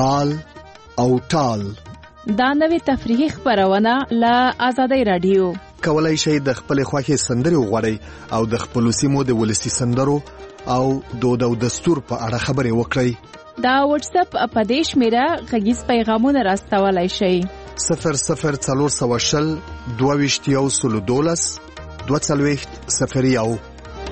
تال او ټال. دا نوې تفریحي خبرونه له آزادۍ رادیو. کولای شئ د خپل خوښي سندري وغواړئ او د خپل سیمو د ولسی سندرو او دود او دستور په اړه خبرې وکړئ. دا واتس اپ اپدیش میرا غږیز پیغامونه راستولای شئ. 00420 22 240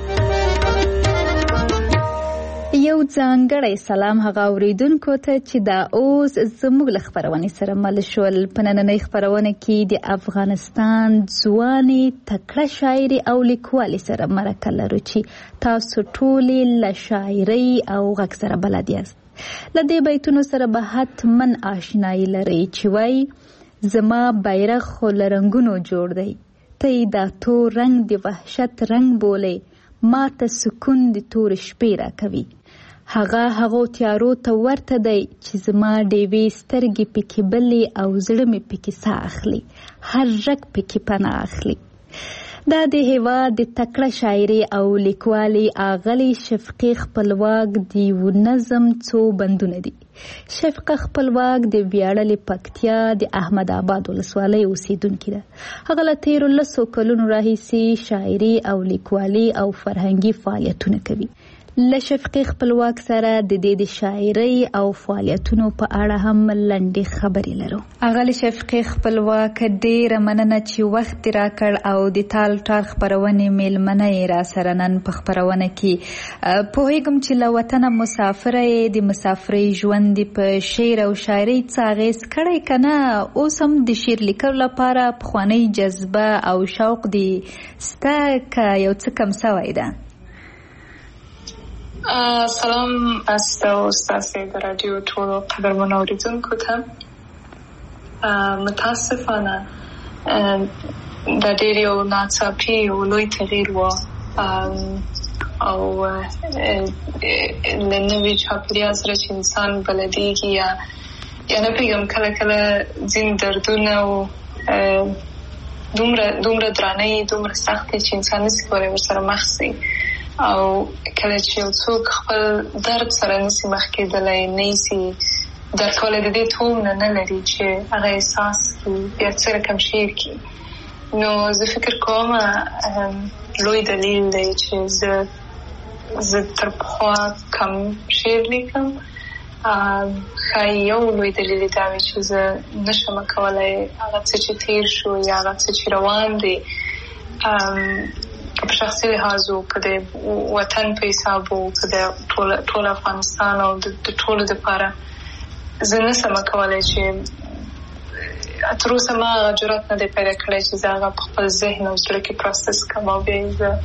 یو ځانګړی سلام هغه اوریدونکو ته چې دا اوس زموږ له خبرونې سره مل شول. په نننۍ خبرونه کې د افغانستان ځوانې تکړه شاعري او لیکوالې سره مرکه لرو چې تاسو ټولې له شاعرۍ او غږ سره بلد یاست. له دې بیتونو سره به حتمن آشنایي لرئ چې وایي زما بیرغ خو له رنګونو جوړ دی، ته یې دا تور رنګ د وحشت رنګ بولې، ما ته سکون د تور شپې را کوي. هغو تیارو ته ورته دی چې زما ډیوې سترګې پکې بلې او زړه مې پکې ساه اخلي، هر رګ پکې پناه اخلي. دا د هېواد د تکړه شاعري او لیکوالي اغلې شفقې خپلواک د یو نظم څو بندونه دي. شفقه خپلواک د ویاړلې پکتیا د احمد آباد ولسوالۍ اوسیدونکې ده. هغه له تیرو 10 کلونو راهیسې شاعري او لیکوالي او فرهنګي فعالیتونه کوي. له شفقې خپلواک سره د دې د شاعرۍ او فعالیتونو په اړه هم لنډې خبرې لرو. هغه له شفقې خپلواک ډېره مننه چې وخت راکړ او د تال ټال خپرونې میلمنه یې را سره نن په خپرونه کې. پوهېږم چې له وطنه مسافره یې، د مسافرۍ ژوند په شعر او شاعرۍ څه اغېز کړی که نه؟ اوس هم د شعر لیکلو لپاره پخوانۍ جذبه او شوق دې سته که یو څه کم سوی ده؟ سلام است و استاسی در رادیو ټولو قدرمنو اوریدونکو ته. متاسفانه دا ډېر یو ناڅاپي او لوی تغییر و او له نوي چاپېریال سره چې انسان بلدېږي یا نه پوهېږم کله کله ځینې دردونه او دومره درانه دومره سخت دي چې انسان نسي کولی ورسره مخ شي. او کله چې یو څوک خپل درد سره نسي مخ کېدلی، نه سي درک کولی، د دې توم نه لري چې هغه احساس کړي یا څه رقم شعر کړي، نو زه فکر کوم لوی دلیل دی چې زه تر پخوا کم شعر لیکم. ښایي یو لوی دلیل دا وي چې زه نشم کولی هغه څه چې تیر شو یا هغه څه چې روان دی په شخصي لحاظ او که د وطن په حساب او که د ټول افغانستان او د ټولو دپاره زه نسم کولی چې تر اوسه ما هغه جرات نه دی پیدا کړی چې زه هغه په خپل ذهن او زړه کې پروسس کړم او بیا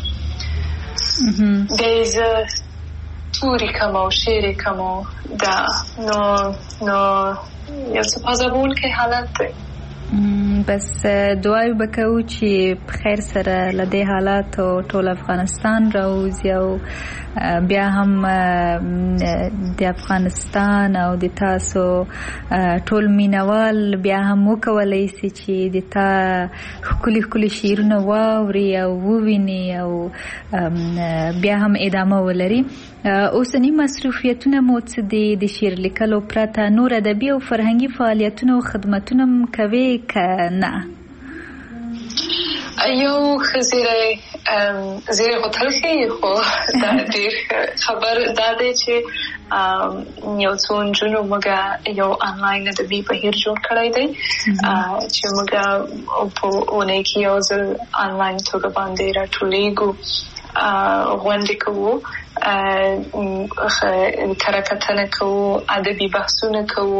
یې زه توري کړم او شعر یې کړم. دا نو یو څه پازابونکی حالت دی. بس دعای بکو چې په خیر سره له دې حالاتو ټول افغانستان راوځي او بیا هم د افغانستان او د تاسو ټول مینوال بیا هم وکولی سي چې د تا ښکلي ښکلي شعرونه واوري او وویني او بیا هم ادامه ولري. اوسني مصروفیتونه مو څه دي؟ د شعر لیکلو پرته نور ادبي او فرهنګي فعالیتونه او خدمتونه کوي که نه؟ یو ښه زیری خو تلخي خو دا ډېر خبر دا دی چې یو څو نجونو موږ یو آنلاین ادبي بهیر جوړ کړی دی چې موږ په اونۍ کې یو ځل آنلاین توګه باندې راټولېږو، غونډې کوو، کره کتنه کوو، ادبي بحثونه کوو،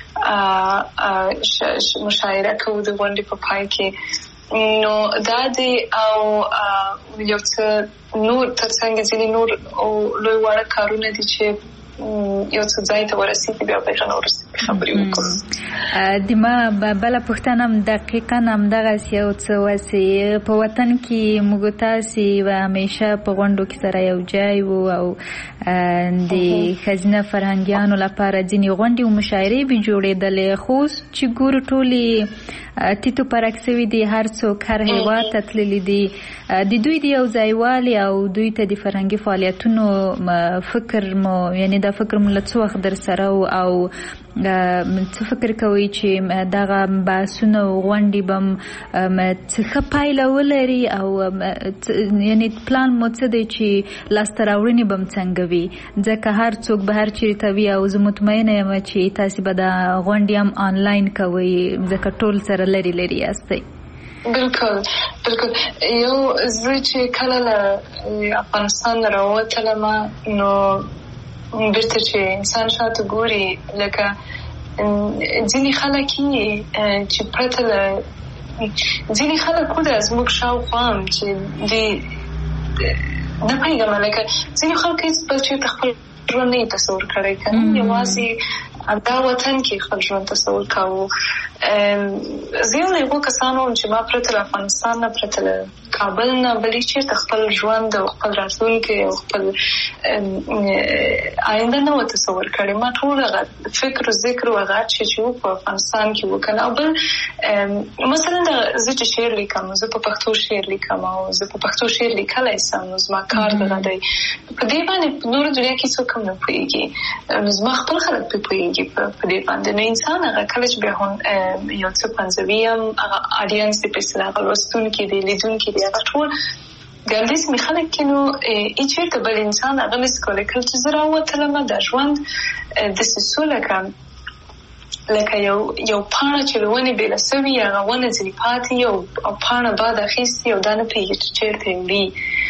مشاعره کوو د غونډې په پای کې. نو دا دی او یو څه نور ترڅنګ ځینې نور او لوی واړه کارونه دي چې یو څه ځای ته ورسېږي، بیا به هغه وروسته خبرې وکړو. د ما بله پوښتنه هم دقیقا همدغسې یو څه وسې په وطن کې موږ تاسې و همیشه په غونډو کې سره یو ځای وو او د ښځینه فرهنګیانو لپاره ځینې غونډې او مشاعرې به جوړېدلې، خو اوس چې ګورو ټولې تیتو پرک سوي دي، هر څوک هر هیواد ته تللي دي. د دوی د یو ځایوالي او دوی ته د فرهنګي فعالیتونو فکر مو، یعنی دا فکر مو له څه وخت در سره او څه فکر کوئ چې دغه بحثونه غونډې به څه پایله ولري او یعنی پلان مو څه دی چې لاسته راوړنې به څنګه وي؟ ځکه هر څوک به هر چیرته وي او زه مطمئنه یم چې تاسې به د غونډې هم آنلاین کوئ ځکه ټول سره لرې لرې یاستئ. بالکل یو زه چې کله له افغانستان راووتلم نو بیرته چې انسان شاته ګوري لکه ځینې خلک چې پرته له ځینې خلک وده زموږ شاوخوا هم چې نه پوهېږم لکه ځینې خلک هېڅ بل چېرته خپل ژوند نه یې تصور کړی که نه یوازې دا وطن کې خپل ژوند تصور کاوه. زه یو له هغو کسانو وم چې ما پرته له افغانستان نه پرته له کابل نه بلې چېرته خپل ژوند او خپل راتلونکی او خپل آینده نه و تصور کړی. ما ټول هغه فکر و ذکر و هغه چې و په افغانستان کې وکړ. او بل مثلا زه چې شعر لیکم زه په پښتو شعر لیکم او زه په پښتو شعر لیکلی سم نو زما کار دغه دی په دې باندې نور دنیا کې څوک هم نه پوهېږي نو زما خپل خلک پرې پوهېږي په دې باندې. نو انسان هغه کله چې بیا یو څه پنځوي هم هغه آډینس دی په اصطلاح هغه لوستونکي دی لیدونکي دی هغه ټول ګردیز مې خلک کې نو هېچېرته بل انسان هغه نسي کولی. کله چې زه راووتلم دا ژوند داسې څو لکه یو پاڼه چې له ونې بېله سوي هغه ونه ځینې پاتې او پاڼه باد اخیستي او دا نه پوهېږي چې چېرته وړي.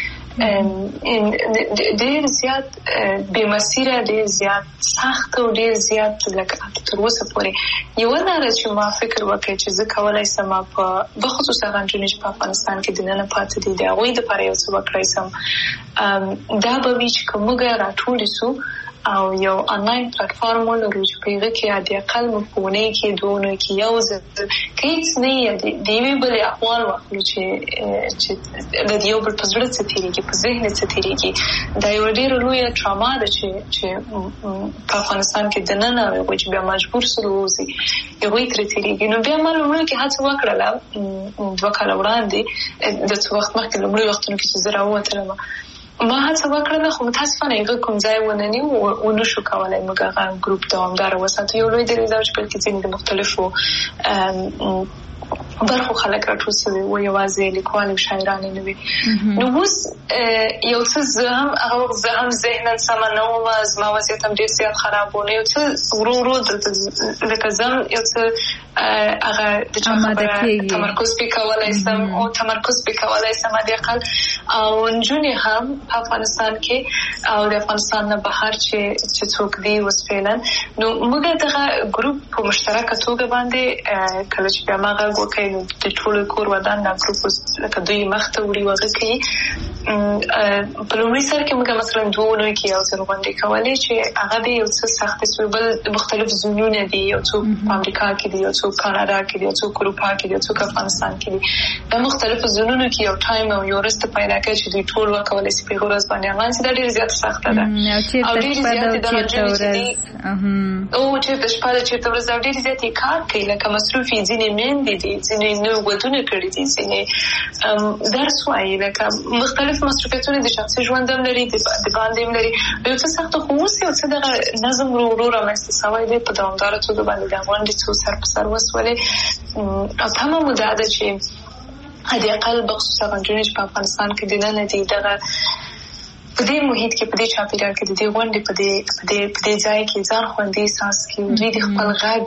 ډېر زیات بې مسیره ډېر زیات سخت او ډېر زیات لکه تر اوسه پورې یوه لاره چې ما فکر وکړی چې زه کولی سم په بخصوص هغه نجونې چې په افغانستان کې دننه پاتې دي د هغوی دپاره یو څه وکړی سم دا به وي چې که موږ راټولې سو او یو آنلاین پلیټفارم ولرو چې په هغه کې حداقل موږ په اونۍ کې دوه اونیو کې یو ځل که هېڅ نه یې د یوې بلې احوال واخلو چې د یو بل په زړه څه تېرېږي په ذهن څه تېرېږي. دا یوه ډېره لویه ټراما ده چې په افغانستان کې دننه هغوی چې بیا مجبور سول ووځي هغوی ترې تېرېږي. نو بیا ما لومړیو کې هڅه وکړله 2 کاله وړاندې د څه وخت مخکې لومړیو وختونو کې چې زه راووتلم ما هڅه وکړله خو متاسفانه هغه کوم ځای ونه نیو ونه شو کولی موږ هغه ګروپ دوامداره وساتو. یو لوی دلیل دا چې په کې ځینې د مختلفو برخو خلک راټول سوي وو یوازې لیکوال او شاعران نه وي. نو اوس یو څه زه هم ذهنا سمه نه وم زما وضعیت هم ډېر زیات خراب و نو یو څه ورو ورو لکه زه یو څه هغه د چا خبره تمرکز پرې کولی سم او تمرکز پرې کولی سم حداقل او نجونې هم په افغانستان کې او د افغانستان نه بهر چې څوک دي اوس فعلا نو موږ دغه ګروپ په مشترکه توګه باندې کله چې بیا ما غږ وکړی نو د ټولو کور ودان دا ګروپ لکه دوی مخته وړي وغه کوي. په لومړي سر کې موږ مثلا 2 اونیو کې یو ځل غونډې کولې چې هغه د یو څه سختې سوې بل مختلف زونونه دي یو څوک په امریکا کې دي یو څوک کاناډا کې دي یو څوک اروپا کې دي یو څوک افغانستان کې دي. دا مختلفو زونونو کې یو ټایم او یو ورځ ته پیدا کوي چې دوی ټول وکولی شي په یوه ورځ باندې آنلاین چې دا ډېره زیاته سخته ده او ډېرې زیاتې دا نجونې چې دي چېرته شپه ده چېرته ورځ ده او ډېرې زیاتې کار کوي لکه مصروف یې ځینې میندې دي ځینې نوي ودونه کړي دي ځینې درس وایي لکه مختلف مصروفیتونه د شخصي ژوند هم لري د باندې هم لري یو څه سخته خو اوس یو څه دغه نظم ورو ورو رامنځته شوی دی په دوامداره توګه باندې د غونډې څو سر په سر وسولې او تمه مو دا ده چې حداقل بخصوص هغه نجونې چې په افغانستان کې دننه دي دغه په دې محیط کې په دې چاپېریال کې د دې غونډې په دې ځای کې ځان خوندي احساس کړي دوی د خپل غږ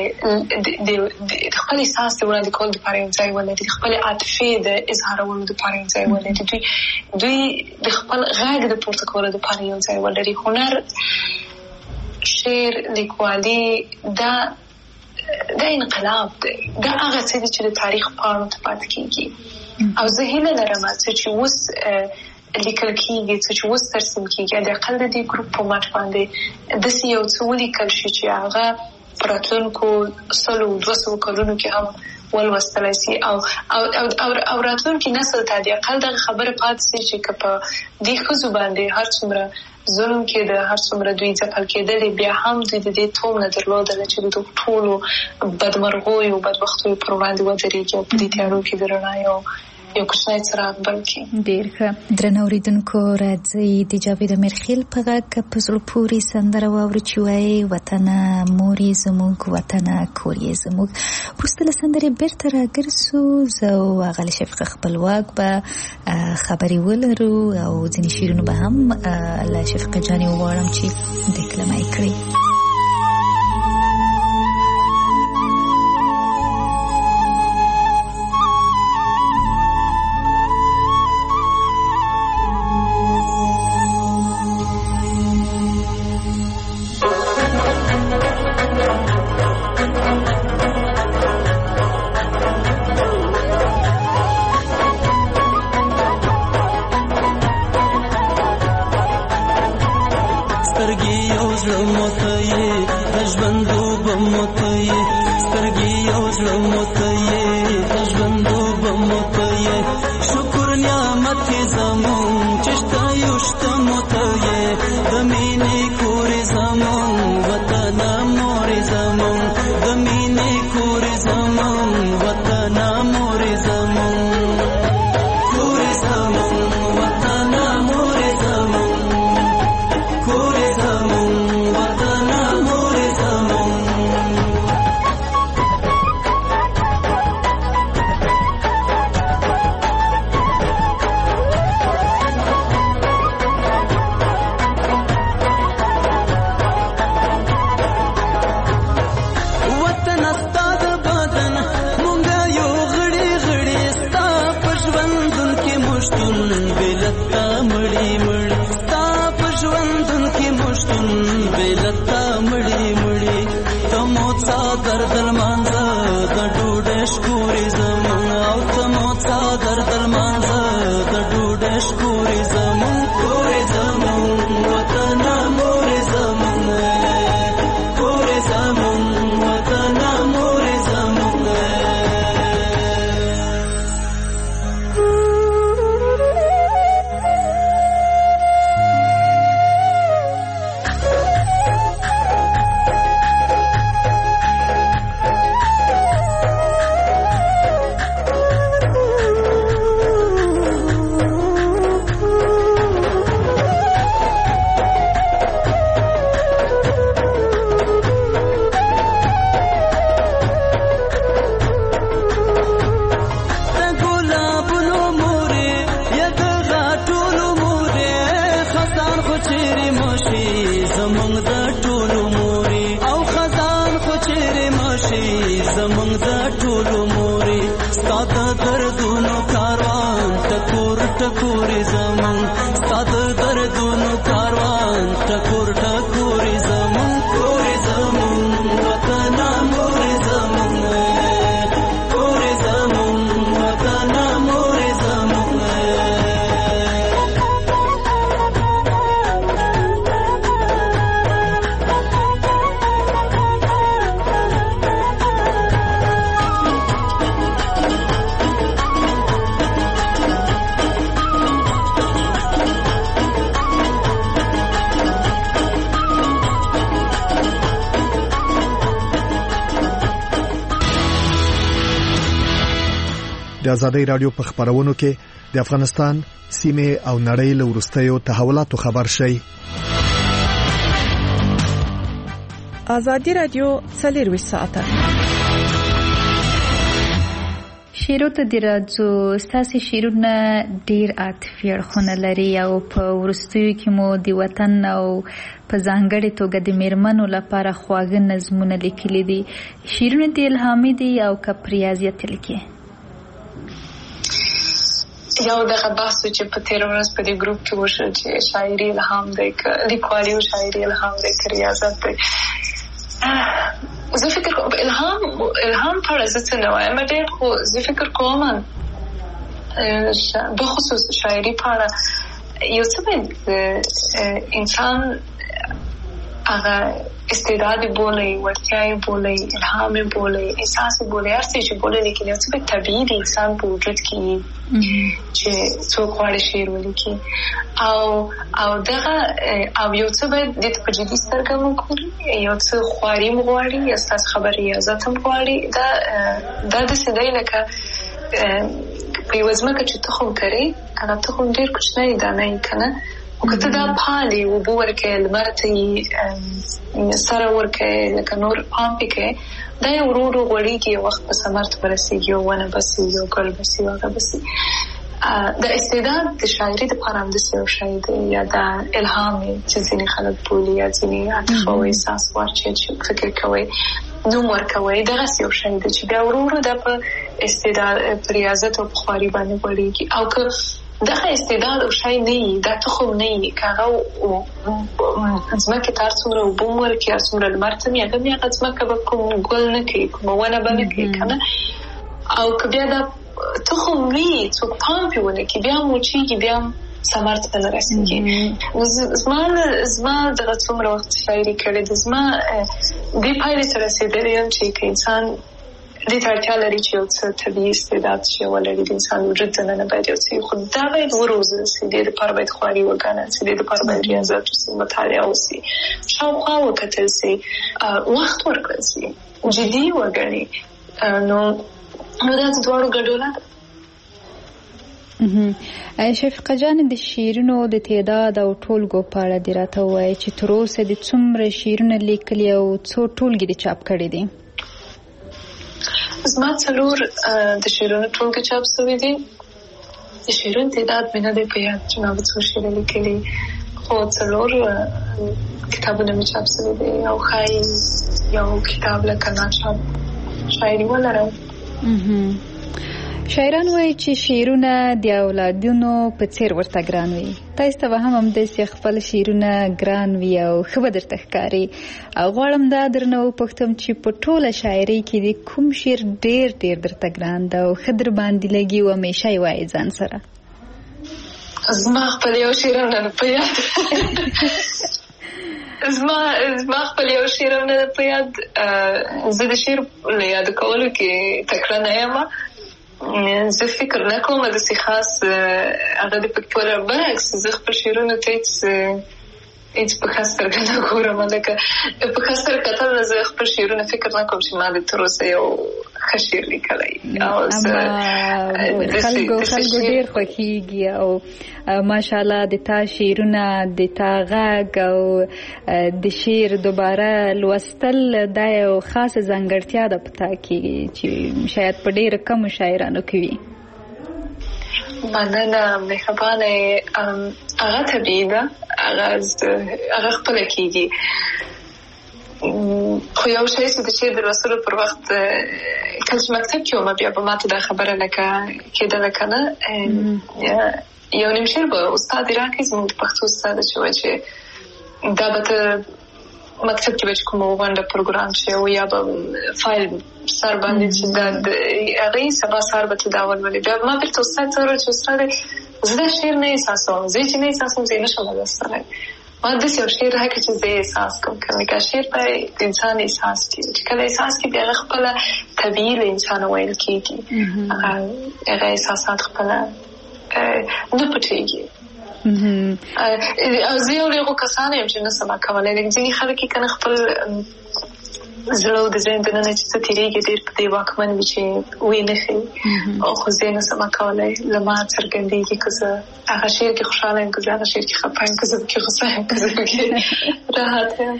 د خپل احساس د وړاندې کولو دپاره یو ځای ولري د خپلې عاطفې د اظهارولو دپاره یو ځای ولري دوی د خپل غږ د پورته کولو دپاره یو ځای ولري. هنر شعر لیکوالي دا انقلاب دی دا هغه څه دي چې د تاریخ پاڼو ته پاتې کېږي او زه هیله لرم چې اوس لیکل کېږي څه چې اوس ترسیم کېږي حداقل د دې ګروپ په مټ باندې داسې یو څه ولیکل شي چې هغه په راتلونکو 100-200 کلونو کې هم ولوستلی شي او راتلونکي نسل ته حداقل دغه خبره پاتې شي چې که په دې ښځو باندې هر څومره ظلم کېده هر څومره دوی ځپل کېدلې بیا هم دوی د دې توم نه درلودله چې د ټولو بدمرغیو بدبختیو پر وړاندې ودرېږي او په دې تیارو کې د رڼا یو یو کوچنی څراغ بل کړي. ډېر ښه. درنو اورېدونکو راځئ د جاوید امیرخېل په غږ په زړه پورې سندره واورو چې وایي وطنه مور یې زموږ وطنه کور یې زموږ. وروسته له سندرې بیرته راګرځو. زه او ښاغلې شفیقه خپلواک به خبرې ولرو او ځینې شعرونه به هم له شفیقه جانې وغواړم چې دکلمه یې کړي. د آزادۍ رادیو په خبرونو کې د افغانستان سیمه او نړۍ له وروستیو تحولاتو خبر شي. آزادۍ رادیو 24 ساعته شیرو ته د راځو. ستاسو شیرونه ډیر عاطفي اړخونه لري او په وروستیو کې مو د وطن او په ځانګړې توګه د میرمنو لپاره خواږه نظمونه لیکلي دي. شیرونه د الهامي دي او کپریازیت لیکي. یو دغه بحث چې په تیر ورځ په دې ګروپ کې وشو چې شاعري الهام دی که لیکوالي او شاعري الهام دی که ریاضت دی. زه فکر کوم الهام په اړه زه څه نه وایم ډېر، خو زه فکر کوم بخصوص شاعري په اړه یو څه باید انسان هغه استعداد بولي، وړتیاوې بولي، الهام بولي، احساس بولي، هر څه چې بولي، لیکن یو څه به طبیعي د انسان په وجود کې چې څوک غواړي شعر ولیکي او دغه او یو څه باید د په جدي سترګه وګوري، یو څه خواري مو غواړي یا ستاسو خبرې ریاضت هم غواړي. دا داسې دی لکه په یوه ځمکه چې تخم کرې هغه تخم ډېر کوچنی دانه یې که نه خو که ته دا پالې اوبه ورکوې لمر ته یې سره ورکوې لکه نور پام پې کوې دا یې ورو ورو غوړېږي یو وخت به ثمر ته ورسېږي یو ونه به سي یو ګل به سي هغه به سي د استعداد د شاعري دپاره همداسې یو شی دی یا دا الهام چې ځینې خلک بولي یا ځینې عاطفه او احساس واچوي چې فکر کوئ نوم ورکوئ دغسې یو شی دی چې بیا ورو ورو دا په استعداد په ریاضت او په خواري باندې غوړېږي او که دغه استعداد او شی نه وي دا تخم نه وي که هغه ځمکې ته هر څومره اوبه هم ورکړي هر څومره لمر ته مې هغه ځمکه به کوم ګل نه کوي کومه ونه به نه کوي که نه او که بیا دا تخم وي څوک پام پې ونه کړي بیا هم وچېږي بیا هم ثمر ته نه رسېږي زما دغه څومره وخت شاعري کړې ده زما دې پایلې ته رسېدلی یم چې که انسان دې ته اړتیا لري چې یو څه طبیعي استعداد چې ولري د انسان وجود دننه باید یو څه خو دا باید وروزل سي دې دپاره باید خواري وګڼل سي دې دپاره باید ریاضت وسي مطالعه وسي شاوخوا وکتل سي وخت ورکړل سي جدي وګڼي نو دا د دواړو ګډوله ده. شفیقه جان د شعرونو د تعداد او ټولګو په اړه دې راته ووایې چې تر اوسه دې څومره شعرونه لیکلي او څو ټولګې دې چاپ کړي دي؟ زما 4 د شعرونو ټولګې چاپ شوي دي. د شعرونو تعداد مې نه دی په یاد چې ما به څو شعره لیکلي خو 4 کتابونه مې چاپ شوي دي او ښایي یو کتاب لکه ناچاپ شاعري ولرم. شاعران وایي چې شعرونه د اولادونو په څیر ورته ګران وي. تاسو ته به هم همداسې خپل شعرونه ګران وي او ښه به درته ښکاري. غواړم دا درنه وپوښتم چې په ټوله شاعرۍ کې د کوم شعر ډېر ډېر درته ګران ده او ښه در باندې لګي او همیشه یې وایې ځان سره؟ زما خپل یو شعر هم نه په یاد زما خپل یو شعر هم نه په یاد. زه د شعر له یاد کولو کې تکړه نه یم. زه فکر نه کوم داسې خاص هغه د پکې برعکس زه خپل شعرونو ته هېڅ په ښه سترګه نه ګورم. لکه په ښه سترګه کتل زه خپل شعرونه فکر نه کوم چې ما د تر اوسه یو ښه شعر لیکلی. خلکو ډېر خوښېږي او ماشاءالله د تا شعرونه د تا غږ او د شعر دوباره لوستل دا یو خاصه ځانګړتیا ده په تا کې چې شاید په ډېرو کمو شاعرانو کې وي. مننه مهربانه. هغه طبیعي ده هغه خپله کېږي خو یو شی چې د شعر د لوستلو پر وخت کله چې مکتب کې وم بیا به ما ته دا خبره لکه کېدله که نه یو نیم شعر به استاد یې راکړي زموږ د پښتو استاد چې وایي چې دا به ته مکتب کې به چې کومه غونډه پروګرام شي او یا به فایل سر باندې چې هغې سبا سهار به ته دا ولولې. بیا ما بېرته استاد ته وویل چې استاده زه دا شعر نه احساسوم زه چې نه احساسوم زه یې نشم لوستلی. ما داسې یو شعر راکړه چې زه یې احساس کوم که شعر باید د انسان احساس کړي چې کله احساس کړي بیا هغه خپله طبیعي له انسانه ویل کېږي هغه احساسات خپله نه پټېږي. او زه یو له هغو کسانو یم چې نه سم کولی. ځینې خلک یې که نه خپل زړه او د ذهن دننه چې څه تېرېږي ډېر په دې واکمن وي چې ویې نه ښیي خو زه یې نه سم کولی. له ما څرګندېږي که زه هغه شعر کې خوشحاله یم که زه هغه شعر کې خفه یم که زه پکې غوسه یم که زه پکې راحت یم.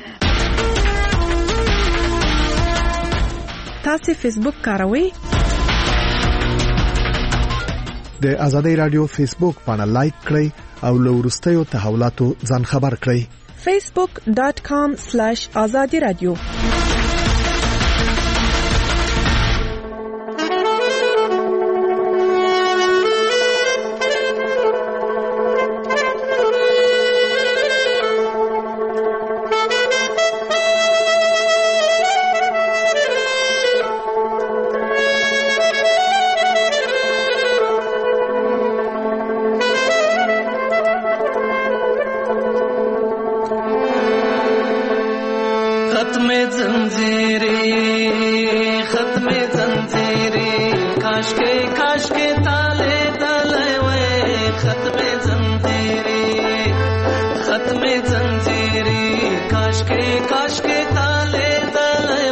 تاسې فیسبوک کاروئ؟ د آزادۍ رادیو فیسبوک پاڼه لایک کړئ او له وروستیو تحولاتو ځان خبر کړئ. facebook.com/azadi radio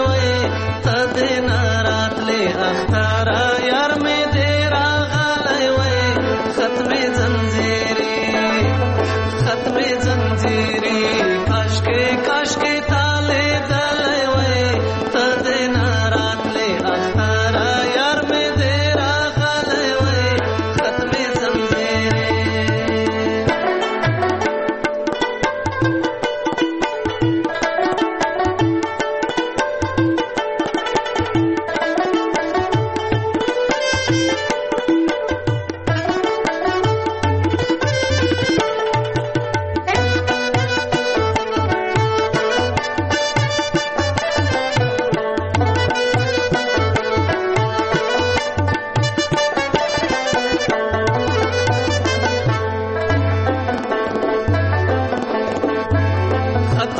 اختارا یار می دې راغلی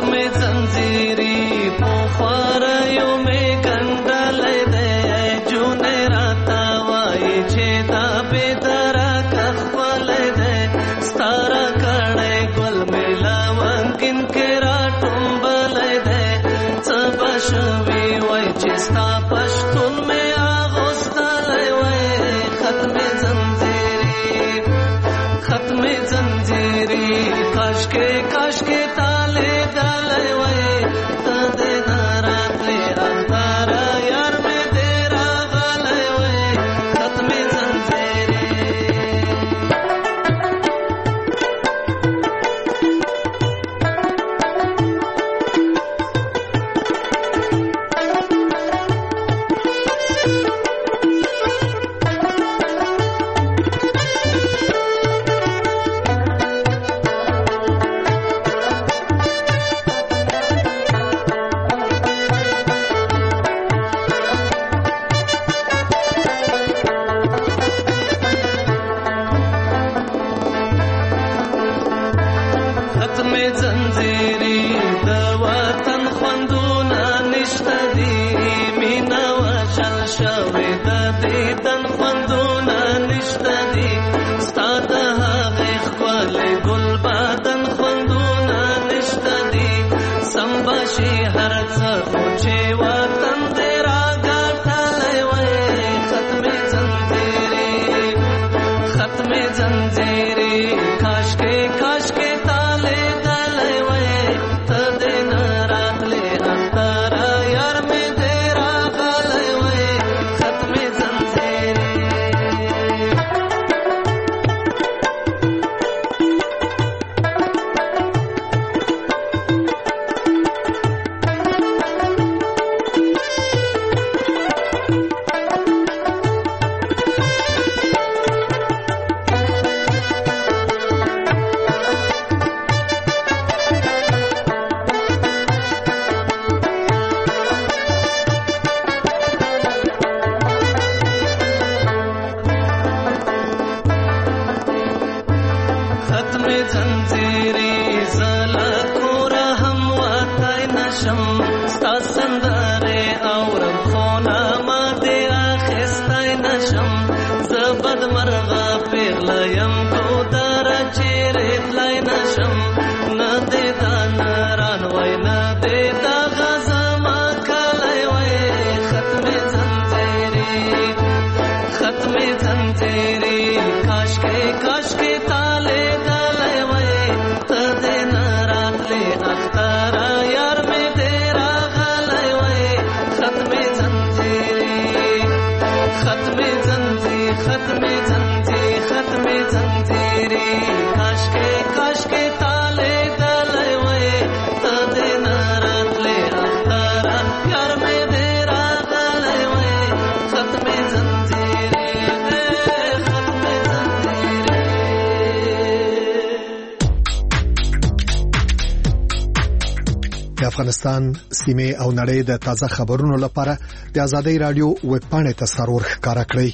افغانستان سیمه او نړۍ د تازه خبرونو لپاره د آزادۍ رادیو ویب پاڼې ته سرور ښکارا کړئ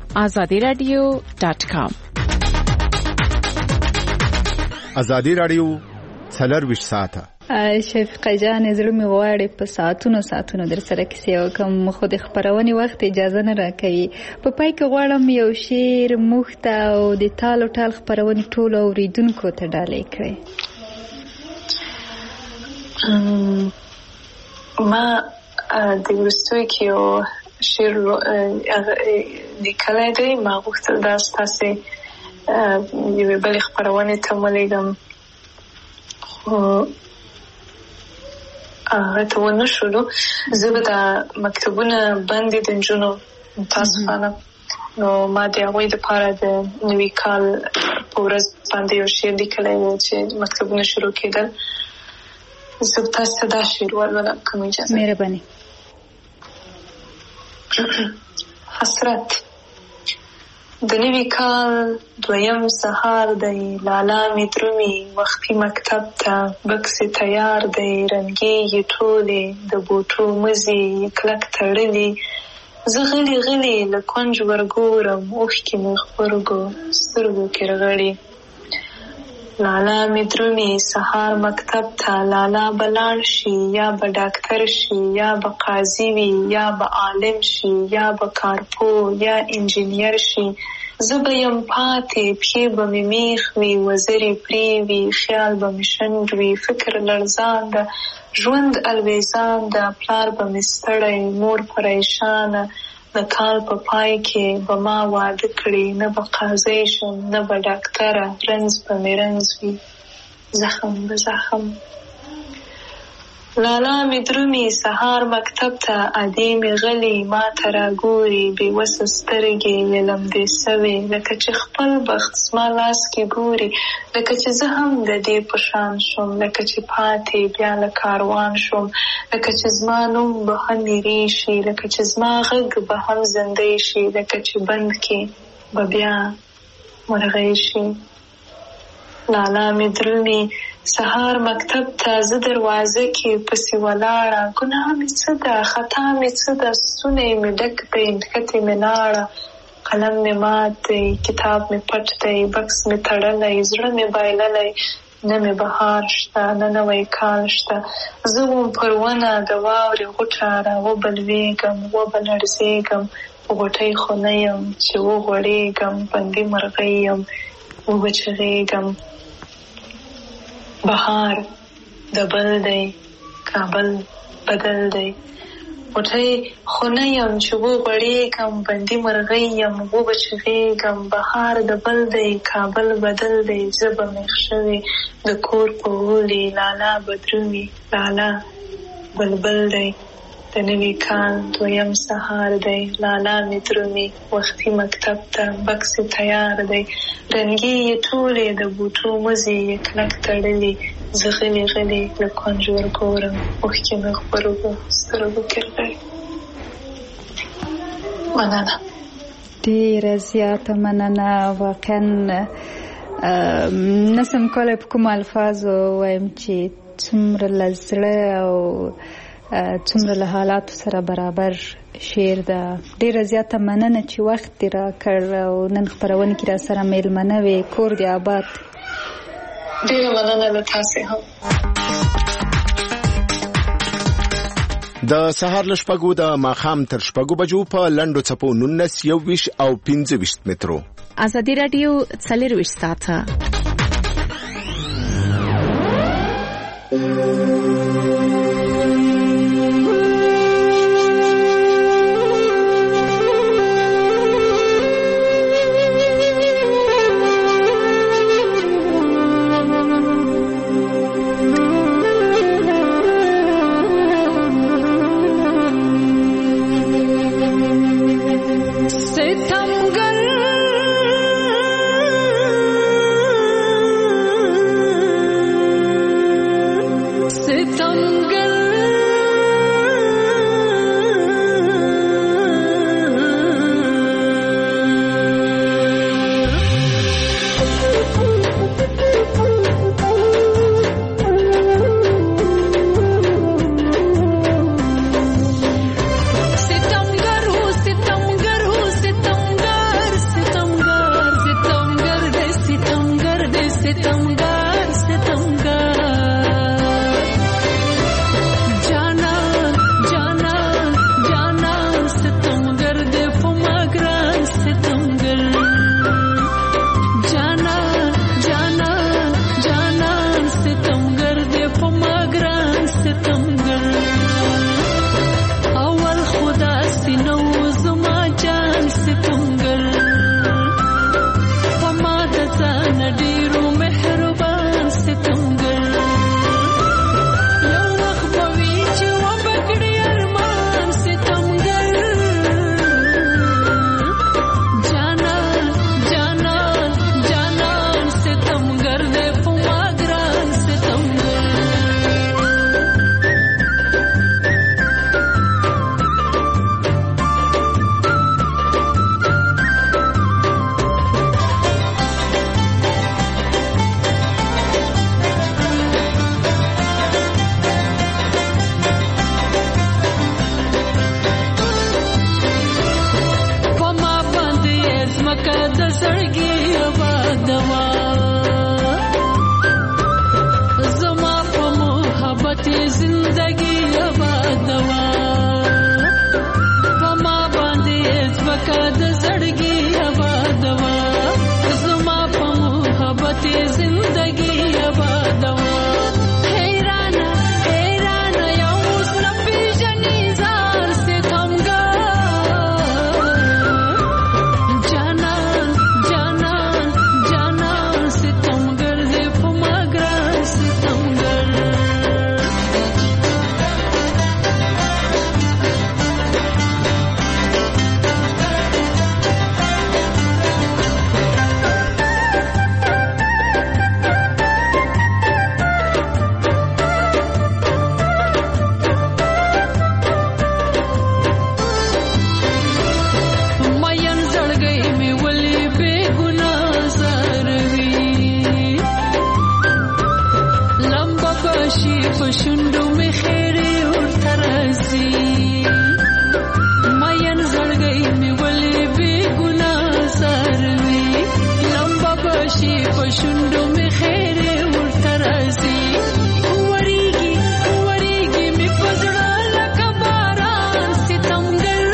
azadiradio.com آزادۍ رادیو 24 ساعته شفیقه جان زړه می غواړي په ساعتونو در سره کیسې وکم خو د خبرونې وخت اجازه نه راکوي په پای کې غواړم یو شعر مخته او د تالو ټال خبرونې ټول اوریدونکو ته ډالۍ کړئ ما د وروستیو کې یو شعر لیکلی دی ما غوښتل دا ستاسې یوې بلې خپرونې ته ولیږم خو هغه ته ونه شولو زه به دا مکتبونه بند د نجونو متاسفانه نو ما د هغوی دپاره د نوي کال په ورځ باندې یو شعر لیکلی و چې مکتبونه شروع کېدل زه به تاسو ته دا شعر ولولم که مو اجازه مهرباني حسرت د نوي کال دویم سهار دی لالا مې درومي مخفي مکتب ته بکس تیار دی رنګېږي ټولې د بوټو مزي کلک تړلي زه غلي غلي له کونج ورګورم اوښکې مې خپرګو سترګو کې رغړي لالا می درومي سهار مکتب ته لالا بلاړ شي یا به ډاکټر شي یا به قاضي وي یا به عالم شي یا به کارپو یا انجینیر شي زه به یم پاتې پښې به مې میخ وي وزرې پرې وي خیال به مې شنډ وي فکر لړزان ده ژوند الویزان ده پلار به مې ستړی مور پریشانه د کال په پای کې به ما واده کړي نه به قاضي شم نه به ډاکټره رنځ به مې رنځ وي زخم به زخم لالا می درومي سهار مکتب ته ادې مې غلي ما ته راګوري بېوسه سترګې یې لمدې سوې لکه چې خپل بخت زما لاس کې ګوري لکه چې زه هم د دې په شان شم لکه چې پاتې بیا له کاروان شم لکه چې زما نوم به هم هېرې شي لکه چې زما غږ به هم زندۍ شي لکه چې بند کې به بیا مرغۍ شي لالا می درومي سهار مکتب ته زه دروازه کې پسې ولاړه ګناه مې څه ده خطا مې څه ده ستونی مې ډک دی نښتې مې لاړه قلم مې مات دی کتاب مې پټ دی بکس مې تړلی زړه مې بایللی نه مې بهار شته نه نوی کال شته زه وم پر ونه د واورې غوټه راوبلوېږم وبلړزېږم په غوټۍ خو نه یم چې وغوړېږم بندي مرغۍ یم وبچغېږم بهار د بل دی کابل بدل دی غوټۍ خو نه یم چې وغوړېږم بندي مرغۍ یم وبچغېږم بهار د بل دی کابل بدل دی زه به میخ شوې د کور په غولي لالا به درومي لالا بلبل دی د نوي کال دویم سهار دی لالا می درومي وختي مکتب ته بکس تیار دی رنګې یې ټولې د بوټو مزې یې کلک تړلې زه غلې غلې له کنجور ګورم اوښکې مې غبرګو سترګو کې راغلي مننه ډېره زیاته مننه واقعا نسم کولی په کومو الفاظو وایم چې څومره له زړه او څومره له حالاتو سره برابر شعر ده ډېره زیاته مننه چې وخت دې راکړ او نن خپرونه کې راسره میلمنه وې کور دې آباد ډېره مننه له تاسې هم د سهار له شپږو د ماښام تر شپږو بجو په لنډو څپو 19 21 او 25 مترو ازادي راډیو 24 ساعته زندگی آبادوا پما باندې ځمکه د زړګي آبادوا زما په محبت زندگی آبادوا شوندو می خیره ورته راځي ماین زړګی می ولې بې ګناه سروي لمبه بشي په شوندو می خیره ورته راځي وریږي وریږي می په زړه لکه باران ستمګر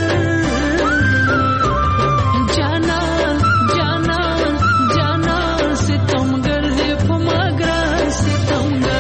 جانان جانان جانان ستمګر دې په ما ګران ستمګر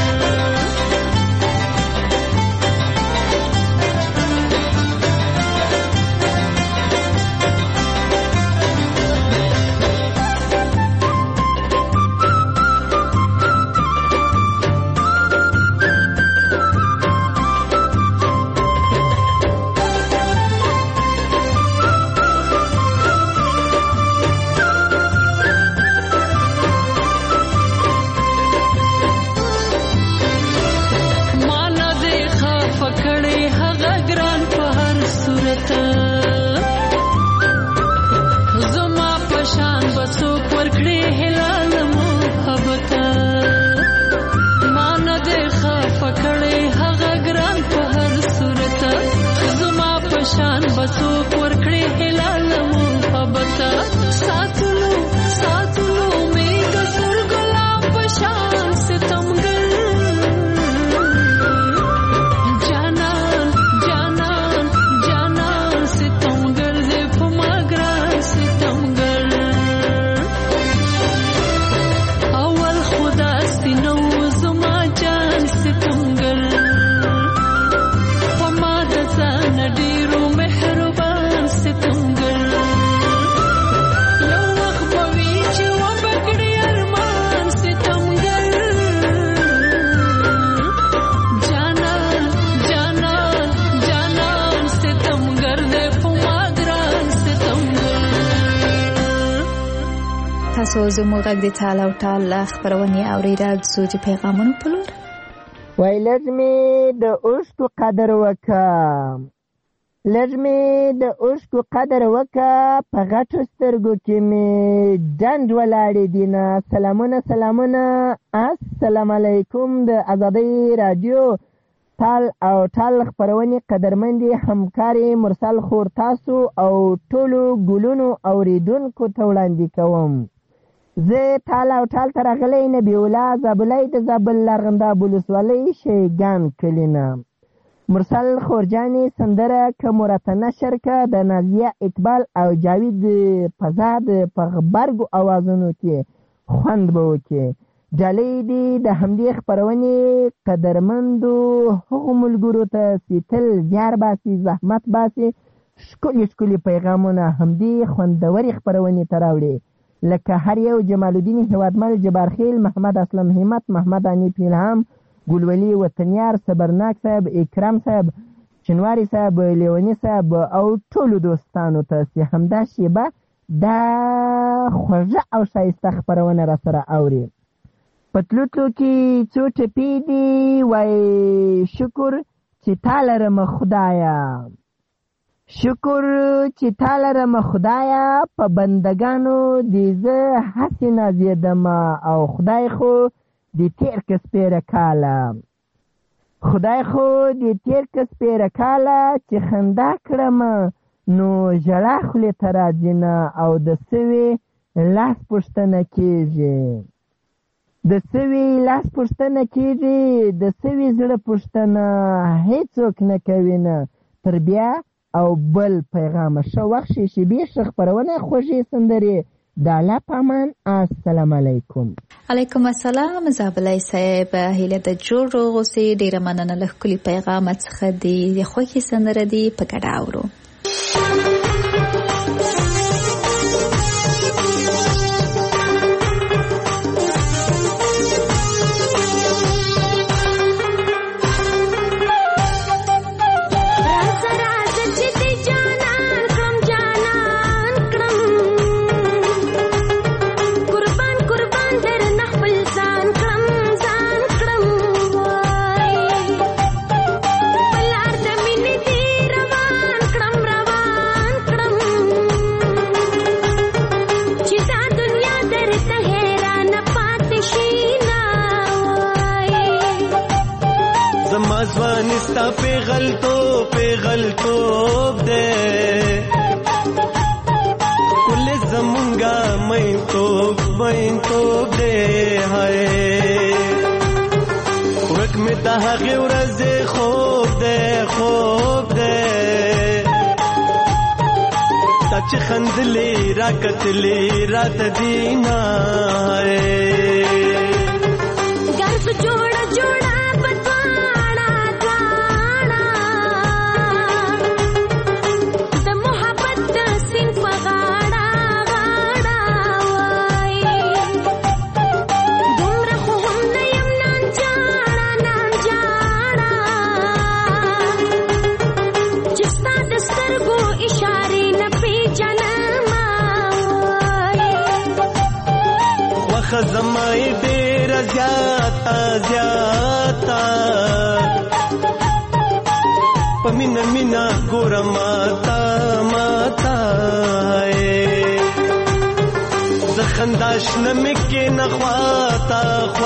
تاسو زموږ غږ د ټال او ټال خبرونه اوریدل سوچ پیغامونه پلور وای لازمي د اوښکو قدر وکم لازمي د اوښکو قدر وکم په غټو سترګو کې می ډنډ ولاړې دینه سلامونه السلام علیکم د آزادۍ رادیو ټال او ټال خبرونه قدرمندي همکاري مرسل خور تاسو او ټولو ګلونو اوریدونکو ته وړاندې کوم زه ټال او ټال تر غلې نبی الله زابلای د زابل لرغنده بولسوالۍ شیګان کلینا مرسل خورجانی سندره کمرته نشر ک د نازیه اقبال او جاوید فزاد په خبرګو اوازونو کې خوند به وکي ډلې دي د همدې خبرونې قدرمندو هغو ملګرو ته سیتل زیار باسي زحمت باسي ښکلي پیغامونه همدې خوندورې خبرونې ته راوړي لکه هر یو جمال الدین هیوادمل جبارخیل محمد اسلم همت محمد عنیف الهام ګلولي وطنیار صبرناک صاحب اکرام صاحب چنواری صاحب لیونی صاحب او ټولو دوستانو ته چې همدا شیبه دا خوږه او ښایسته خبرونه را سره اوري پتلوتلو کې څو ټپې دي وای شکر چې تا لرم خدایا شکر چې تا لرم خدایا په بندگانو دې زه هسې نازېدم او خدای خو دې تېر که سپېره کاله خدای خو دې تېر که سپېره کاله چې خندا کړم نو ژړا خولې ته راځي نه او د سوې لاس پوښتنه کېږي د سوي لاس پوښتنه کېږي، د سوي زړه پوښتنه هیڅوک نه کوي نه. تر بیا او بل پیغامه ښه وخت شي. شیبې ښه خپرونه خوږې سندرې د الله په امان. السلام علیکم. علیکم السلام. زابلای صاحب هیله د جوړ روغ اوسئ. ډېره مننه له ښکلي پیغامه څخه دی. د خوښې سندره دی په ګډه اورو. ځوانستا پیغلتوب دے کل زمونگا مینتوب دے ہائے ورک میں دہاغی ورز خوب دے تاچ خندلی راکتلی رات دینا ہائے گرف جوڑا خزمائی دیر زیادہ پمینا گورا ماتا زخنداش نمکے نخواتا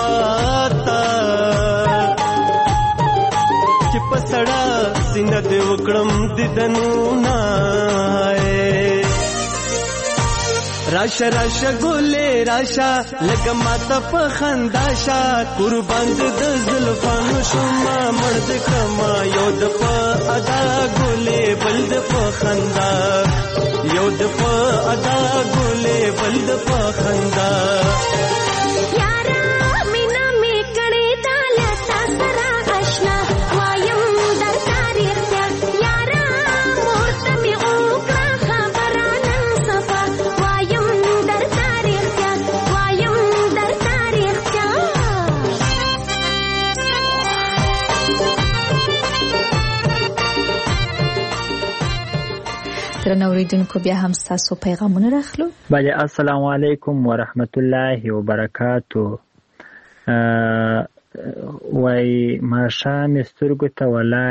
کہ پسڑا سیند وکڑم دیدنونا راشا راشا گولے راشا لگا ماتا پخنداشا قربان د زلفانو شما مرد کما یود پا ادا گولے بلد پخندا یود پا ادا گولے بلد پخندا یارا مینا می کڑی دالتا سرا اشنا وایم در تاریخ تیا یارا مورتا می اوکرا خبرانن صفا درنو اوریدونکو بیا هم ستاسو پیغامونه راخلو. بله السلام علیکم ورحمت الله وبرکاتو. وای ماښام سترګو ته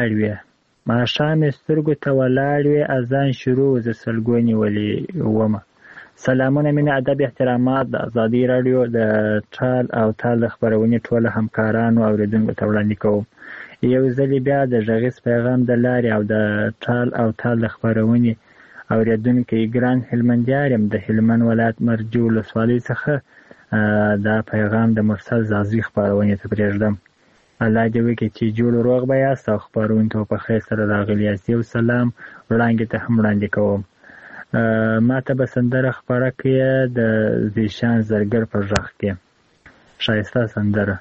ولاړ وې اذان شروع ز سلګونی ولی ومه. سلامونه مینه ادب احترامات د ازادي رادیو د ټال او تال خبرونه ټول همکارانو اوریدونکو ته وړاندې کوم. یو ځل بیا د غږیز پیغام د لارې او د ټال او تال خبرونه اوریدونکو ګران هلمندیارم د هلمند ولایت مرجو ولسوالۍ څخه دا پیغام د مرسل زازي خبرونه ته پرېږدم. الله دې وکړي چې جوړ روغ به یاست او خبرونکو په خیر سره راغلي یاست. یو سلام وړاندې ته هم وړاندې کوم. ما ته به سندره خپره کړې د زیشان زرګر په غږ کې ښایسته سندره.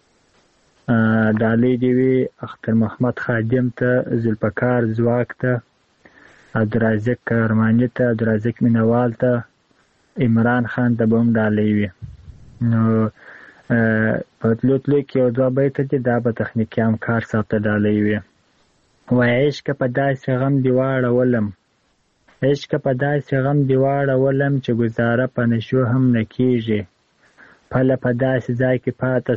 ډالۍ دې وي اختر محمد خادم ته، ذوالفقار ځواک ته، عبدالرازق کرماني ته، عبدالرازق مینوال ته، عمران خان ته به هم ډالۍ وي. نو په تلو کې یو دوه بیته دي دا به تخنیکي همکار صاحب ته ډالۍ وي. وایي عشقه په داسې غم دې واړولم چې ګزاره په نشو هم نه کېږي. پله په داسې ځای کې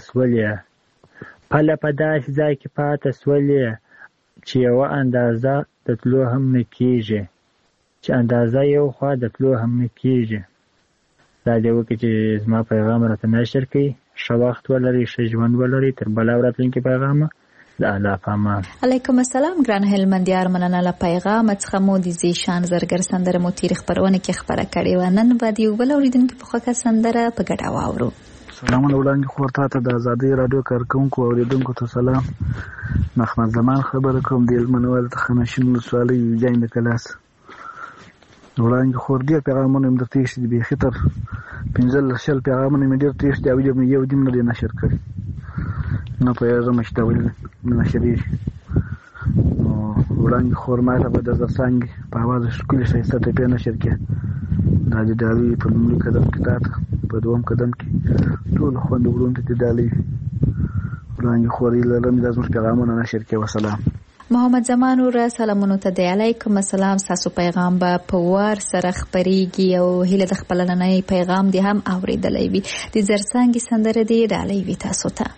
پاته سولې چې یوه اندازه د تلو هم نه کېږي، چې اندازه یو خوا د تلو هم نه کېږي. دا دې وکړي چې زما پیغام راته نشر کړي. ښه وخت ولرئ، ښه ژوند ولرئ. تر بله راتلونکي پیغامه د الله په امان. علیکم السلام ګران هلمندیار، مننه له پیغام څخه مو د زیشان زرګر سندره مو تیر خبرونه کې خبره کړې و. نن به د یو بل اوریدونکي په خوښه سندره په ګډه واورو. سلامونه وړاندې خور ته د ازادۍ رادیو کارکونکو او اوریدونکو ته سلام. محمد زمان خبره کوم د المنوال ته خنشین ولسوالۍ جاین د کلاس. وړاندې خور ډېر پیغامونه مې درته ایښي دي، بیخي تر 15 پیغامونه مې ډېر ته ایښي دي او یو دې نه دی نشر کړی. نه پوهېږم چې دا ولې نشرېږي. وړاندې خور ما ته به د زرڅانګې په اواز ښکلې ښایسته ټپې نشر کړې. دا د ډالۍ په لومړي قدم کې تا ته، په دوم قدم کې ټولو خویندو وروڼو ته د ډالۍ وړاندې خورې لرم دا زموږ پیغامونه نشر کړې. وسلام. محمد زمان وروره سلامونو ته دی. علیکم السلام. ستاسو پیغام به په وار سره خپریږي او هیله د خپل نننۍ پیغام دی هم اوریدلی وي. د زرڅانګې سندره دی ډالۍ وي تاسو ته.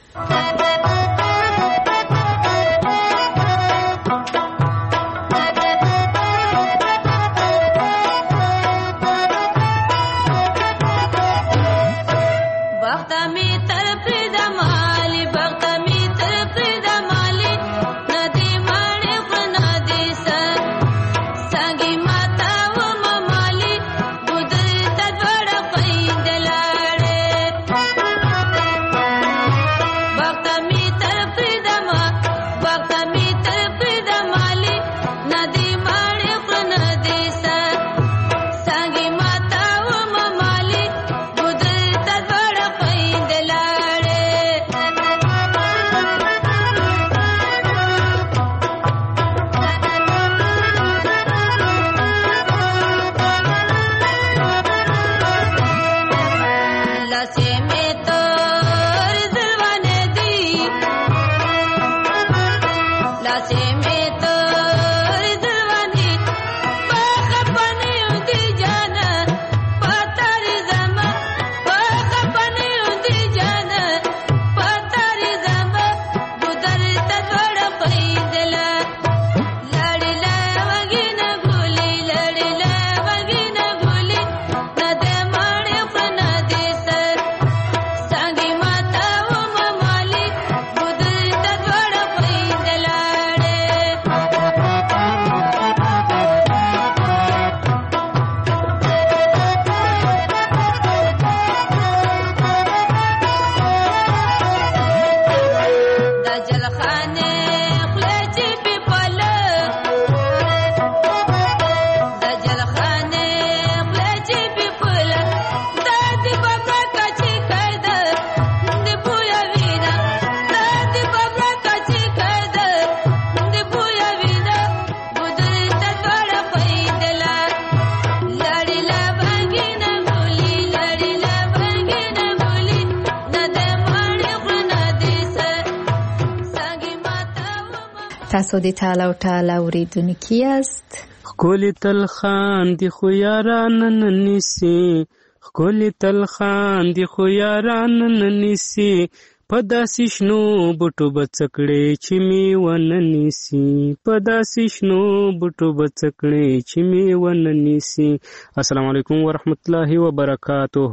تاسو د ټال او ټال اوریدونکي یاست. ښکلي تل خاندي خو یاران نه نیسي، ښکلي تل خاندي خو یاران نه نیسي، په داسې شنو بوټو به څه کړې چې مې ونه نیسي، په داسې شنو بوټو به څه کړې چې مې ونه نیسي. السلام علیکم ورحمت الله وبرکاته.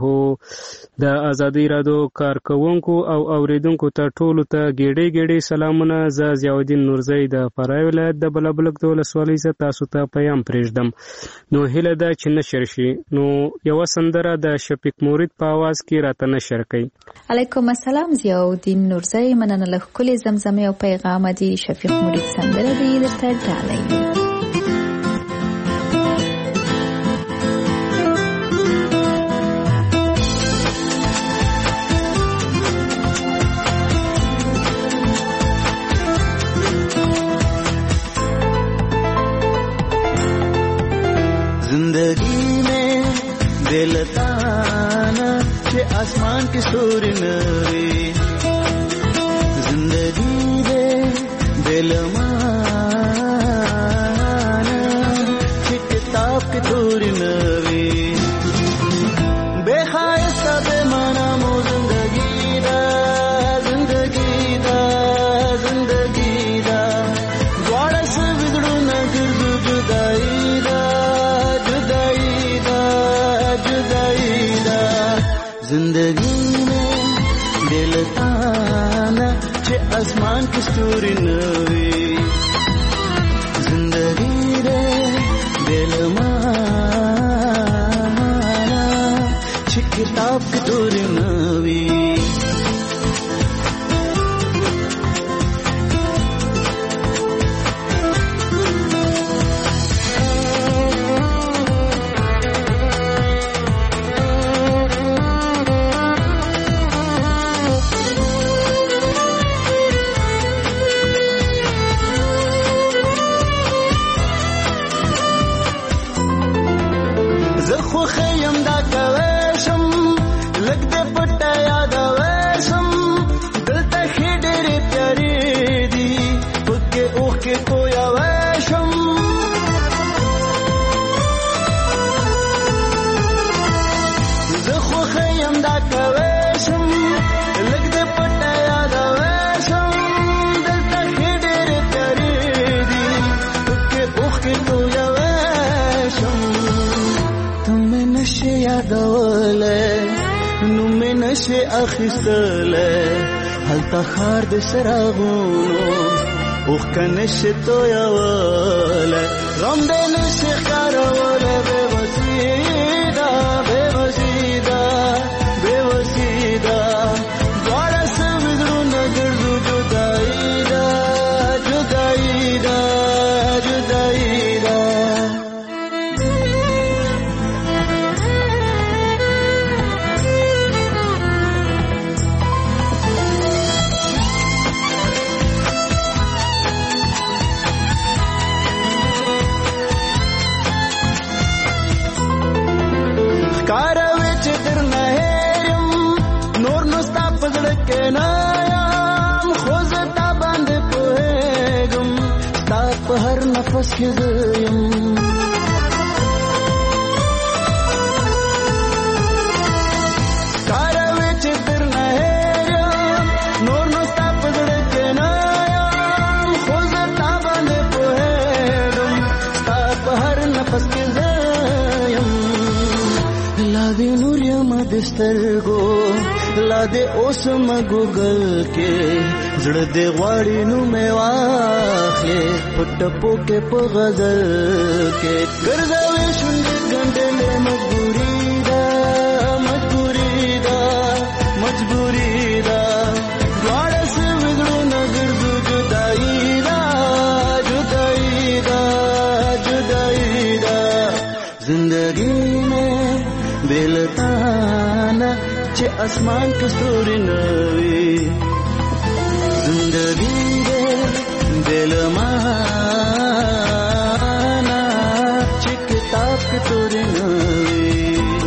د ازادۍ رادیو کارکوونکو او اوریدونکو ته ټولو ته ګېډې ګېډې سلامونه. زه ضیاءالدین نورزی د فراه ولایت د بلابلک د ولسوالۍ څخه تاسو ته پیغام پرېږدم. نو هیله ده چې نشر شي. نو یوه سندره د شفیق مورید په اواز کې راته نشر کړئ. علیکم السلام. ضیاءالدین نورزی مننه له ښکلې زمزمې او پیغامه دی. شفیق مورید سندره دی درته ډالۍ. जिंदगी में दिलताना के आसमान की सूरी नवी, जिंदगी में दिलमाना के किताब की सूरी नवी, बेखायस्ता बेमाना मो जिंदगी दा, जिंदगी दा, जिंदगी दा, द्वारा से बिगड़ू न गिरदू जुदाई दा, जिंदगी में दिलताना चे आसमान की सूरी नवी, जिंदगी रे दिलमाना चे किताब की सूरी नवी. نشي اخیستلی هلته ښار د څراغونو اوښکه نشي تویولی غم دی نشي ښکارولی بېوسي ده بېوسي ده بېوسي ده دواړه سوي زړونه ګرځو جدایي ده جدایي ده جدایي ده ښکاروي چې درنه هېر یم نور نو ستا په زړه کې نه یم خو زه تا باندې پوهېږم ستا په هر نفس کې زه یم ښکاروي چې درنه هېر یم نور نو ستا په زړه کې نه یم خو زه تا باندې پوهېږم ستا په هر نفس کې زه یم لا دې نور یم د سترګو لا دې اوس مګوګل کې زړه دې غواړي نومې واخلې په ټپو کې په غزل کې ګرځوي شونډې ګنډلې مجبوري ده مجبوري ده مجبوري ده دواړه سوي زړونه ګرځو جدایي ده جدایي ده جدایي ده زندګي بلتانا چې اسمان کې ستوري نه وي زندګي دې بلمانا چې کتاب کې ستوري نه وي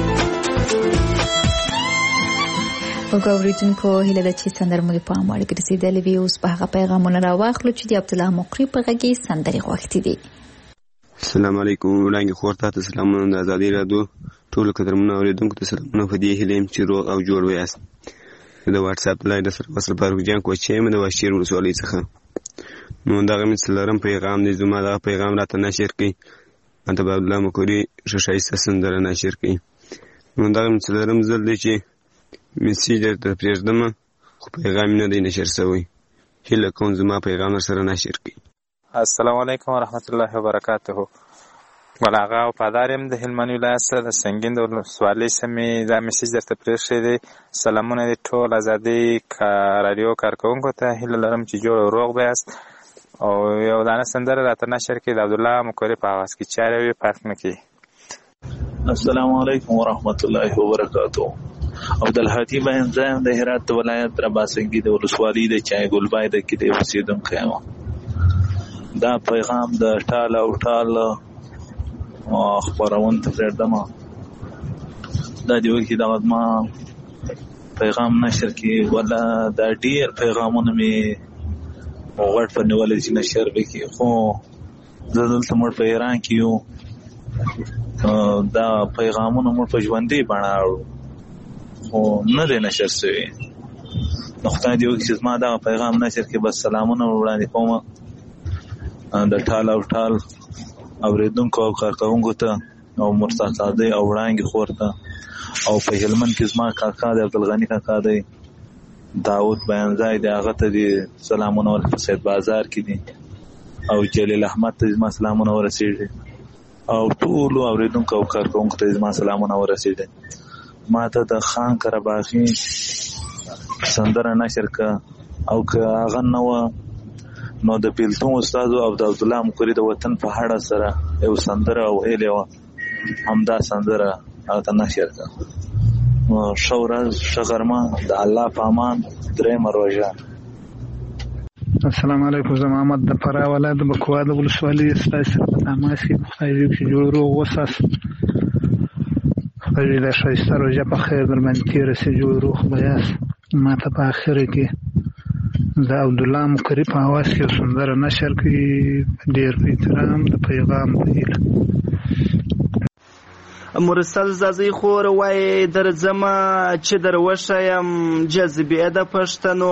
وګورئ هیله ده چې سندره مو د پام وړ ګرځېدلې وي اوس په هغه پیغامونه راواخلو چې د عبدالله مقری په غږ کې سندرې غوښتې دي السلام علیکم وړاندې خور ته سلامونه د ازادي رادیو ټولو قدرمنو اوریدونکو ته سلامونه په دې هیله یم چې روغ او جوړ ویاست د واتساپ لایډ سره وصل فاروق جان کوچې مې د واشیر ولسوالۍ څخه نو دغه مې څلورم پیغام دی زما دغه پیغام راته نشر کړي ماته به عبدالله مقری ښایسته سندره نشر کړي نو دغه مې څلورم ځل دی چې میسیج درته پرېږدم خو پیغام نه دی نشر شوی هیله کوم زما پیغام سره نشر کړي السلام علیکم ورحمت الله وبرکاته بلاغه او پادار يم د هلمند ولایت سره د سنگین د ولسوالۍ سمې دا میسج درته پرېښی دی سلامونه دې ټول ازادي رادیو کارکوونکو ته هیله لرم چې جوړ او روغ بیاست او یو دانه سندره راته نشر کړي د عبدالله مقری په اواز کې چارې وي فرق نه کوي السلام علیکم ورحمت الله وبرکاته عبدالهادي بهن زایم د هرات ولایت رباسنګي د ولسوالۍ د چای ګلبای د کې د اوسیدونکو یم دا پیغام د ټال او ټال خبرون ته پرېږدم دا دی وکي دا ما پیغام نشر کې ولا دا ډیر پیغامونه می وغړ په نیولې چې نشر وکي خو زه دلته مړ په ایران کې یو دا پیغامونه مړ په ژوندۍ بڼه خو نه دی نشر شوی نو خدای دې وکړي چې زما دغه پیغام نشر کې بس سلامونه وړاندې کوم د ټال او ټال اوریدونکو او کارکوونکو ته او مرتضی او وړانګې خور ته او په هلمند کې زما کاکا دی عبدالغني کاکا دی داود بیانځای دی هغه ته دي سلامونه ورکړه سید بازار کې دي او جلیل احمد ته زما سلامونه ورسېږي او ټولو اوریدونکو او کارکوونکو ته زما سلامونه ورسېږي ما ته د خان کرباخي سندره نشر که او که هغه نه وه نو د بیلتون استاد او د عبدالله مقری د وطن په هړه سره یو سندره او هیله و همدا سندره هغه نشر کا ښه ورځ ښه غرمه د الله په امان درېیمه روژه السلام علیکم زه محمد د فراه ولایت بکوا د ولسوالۍ ستاسو سره په تماس کې خدای دې چې جوړ روغ وساس خدای دې ښایسته روژه په خیر درباندې تېره شي جوړ روغ به یاست ما ته په اخره کې د عبدالله مقری په اواز کې سندره نشر کړي ډېر په احترام د پیغام په هیله مرسل زازی خور وای درځمه چې دروښیم جذبې د پښتنو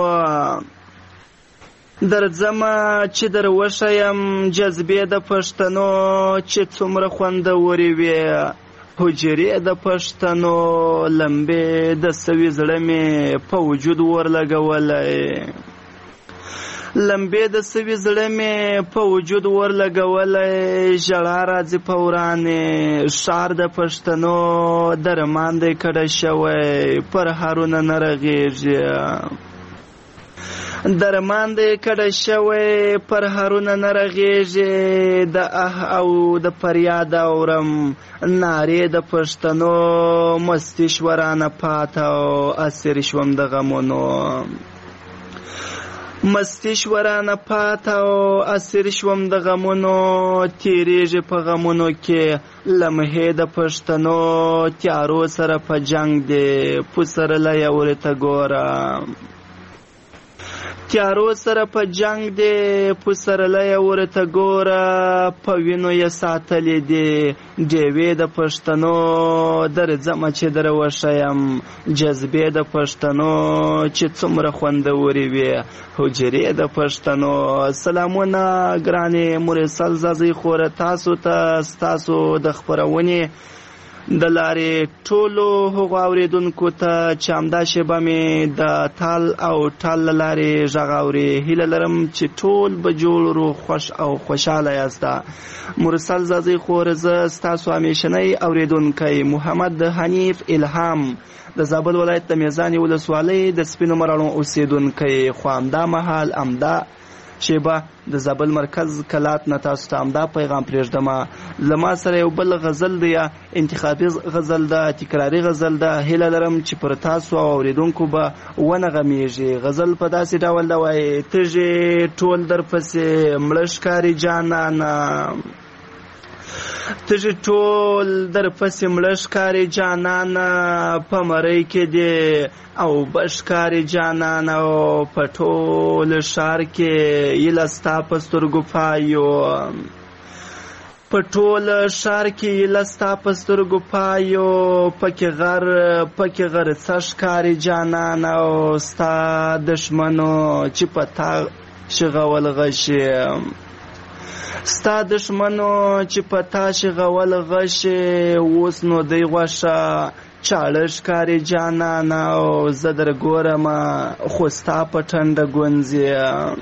درځمه چې دروښیم جذبې د پښتنو چې څومره خوندورې وي حجرې د پښتنو لمبې د سوي زړه مې په وجود ورلګولی لمبې د سوي زړه مې په وجود ورلګولی ژړا راځي په ورانې ښار د پښتنو درمان دی کډه شوی پر هارونه نه رغېږي درمان دی کډه شوی پر هارونه نه رغېږي د او د فریاد اورم نارې د پښتنو مستي شورانه پاته او اسیر شوم د غمونو مستی شورانه پاته او اسیر شوم د غمونو تیریږي په غمونو کې لمحې د پښتنو تیارو سره په جنگ دی پسرلی ورته ګوره تیارو سره په جنگ دی پسرلی ورته ګوره په وینو یې ساتلې دي ډیوې د پښتنو درځمه چې در وښیم جذبې د پښتنو چې څومره خوندورې وي حجرې د پښتنو. سلامونه ګرانې مرسل زازۍ خوره تاسو ته ستاسو د خپرونې د لارې ټولو هغو اورېدونکو ته چې همدا شیبه مې د تال او ټال له لارې غږ اوري هیله لرم چې ټول به جوړ روغ خوښ او خوشحاله یاسته. مرسل زازۍ خوره زه ستاسو همیشنی اورېدونکی محمد حنیف الهام د زابل ولایت د میزانې ولسوالۍ د سپینو مراڼو اوسېدونکی خو همدا مهال همدا شیبه د زابل مرکز کلات نه تاسو ته همدا پیغام پرېږدم. له ما سره یو بل غزل دی یا انتخابي غزل ده تکراري غزل ده هیله لرم چې پر تاسو او اورېدونکو به ونغمیږي. غزل په داسې ډول ده وایي تږې ټول درپسې مړه ښکاري جانانه تږې ټول درپسې مړه ښکاري جانانه په مرۍ کې دی او بشکاري جانانه او په ټول ښار کې ایله ستا په سترګو پایو په ټول ښار کې ایله ستا په سترګو پایو پکې غر څه ښکاري جانانه او ستا دښمنو چې په تا شغول غشي ستا دښمنو چې په تا شغول غشي اوس نو دی غوښه چاړه ښکاري جانانه او زه در ګورمه خو ستا په ټنډه ګونځې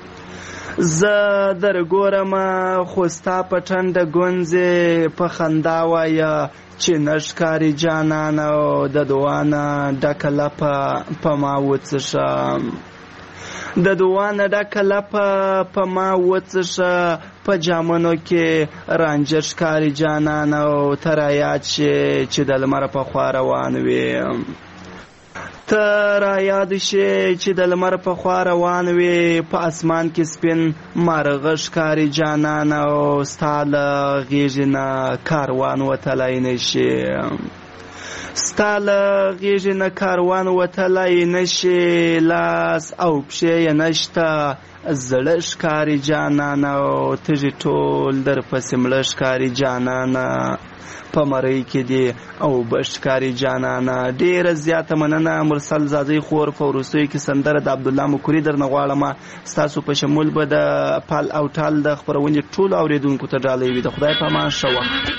زه در ګورمه خو ستا په ټنډه ګونځې په خندا وایه چې نه ښکاري جانانه او د دوانه ډکه لپه په ما وڅښه د دوانه ډکه لپه په ما وڅښه په جامنو کې رانجه ښکاري جانانه او ته رایاد شې چې د لمر په خوا روان وې ته رایاد شې چې د لمر په خوا روان وې په اسمان کې سپین مارغه ښکاري جانانه او ستا له غېږې نه کاروان وتلی نه شي ستا له غېږې نه کاروان وتلی نه شي لاس او پښې یې نشته زړه ښکاري جانانه او تږي ټول درپسې مړه ښکاري جانانه په مرۍ کې دی او بشکاري جانانه. ډېره زیاته مننه مرسل زازۍ خور. په وروستیو کې سندره د عبدالله مکوري درنه غواړم ستاسو په شمول به د پال او ټال د خپرونې ټولو اورېدونکو ته ډالۍ وي. د خدای په امان ښه وخت.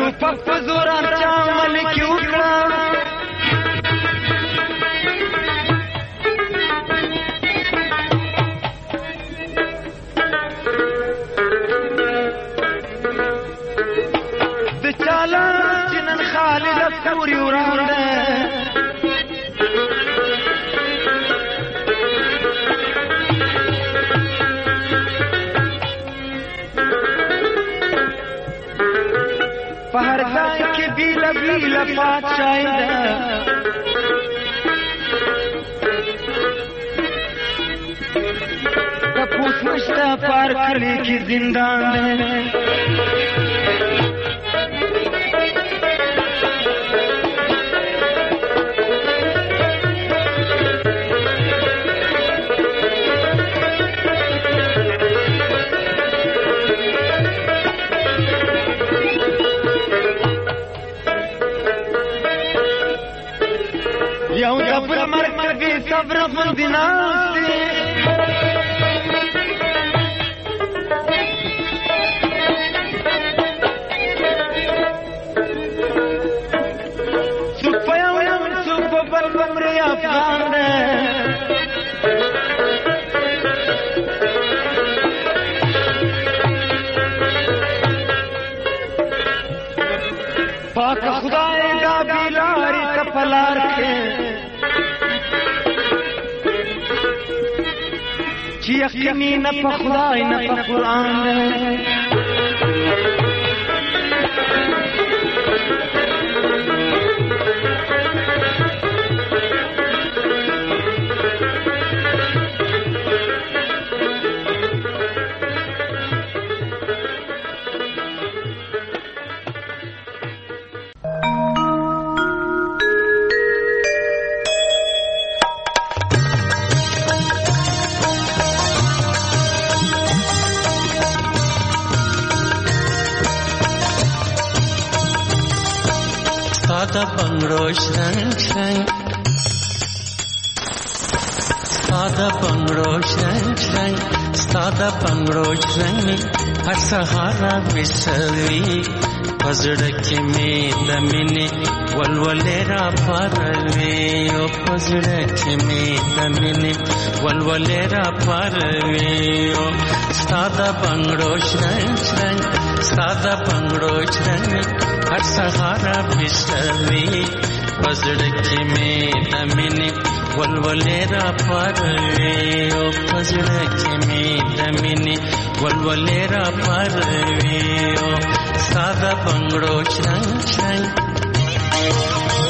ټوپک په زور چا عمل کې وکړه د چاله چې نن خالد پورې وراوړه په هر ځای کې بیله بیله پادشاهي ده تپوس نشته په هر کلي کې زندان ده یو دبر مرکبی صبر خوندی ناستی سوک پا یو یو سوک پا بل بمری افغان ده پاک خدای دا بیلاری تپلار کے چی یقینی نہ پا خدای نہ پا قرآن ہے Sada bangro shrang shrang, sada bangro shrang shrang, sada bangro shrang me har sahara visavi, pazdak me damine walwalera parve, o pazdak me damine walwalera parve, o sada bangro shrang shrang, sada bangro shrang me har sahara visavi, pazdak me damine walwalera parve, o pazdak me damine walwalera parve, o sada bangro shrang shrang.